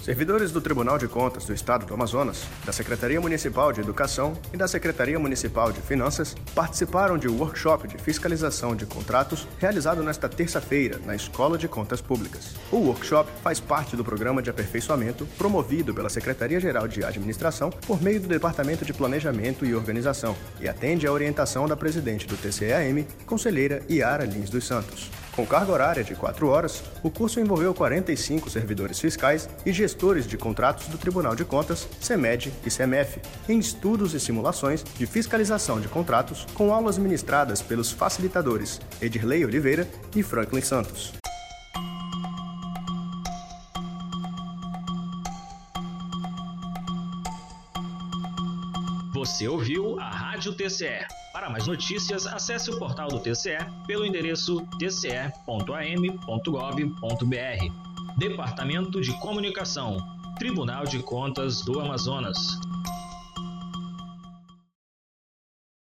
Servidores do Tribunal de Contas do Estado do Amazonas, da Secretaria Municipal de Educação e da Secretaria Municipal de Finanças participaram de um workshop de fiscalização de contratos realizado nesta terça-feira na Escola de Contas Públicas. O workshop faz parte do programa de aperfeiçoamento promovido pela Secretaria-Geral de Administração por meio do Departamento de Planejamento e Organização e atende à orientação da presidente do TCE-AM, conselheira Yara Lins dos Santos. Com carga horária de 4 horas, o curso envolveu 45 servidores fiscais e gestores de contratos do Tribunal de Contas, CEMED e CEMEF, em estudos e simulações de fiscalização de contratos, com aulas ministradas pelos facilitadores Edirley Oliveira e Franklin Santos. Você ouviu a Rádio TCE. Para mais notícias, acesse o portal do TCE pelo endereço tce.am.gov.br. Departamento de Comunicação, Tribunal de Contas do Amazonas.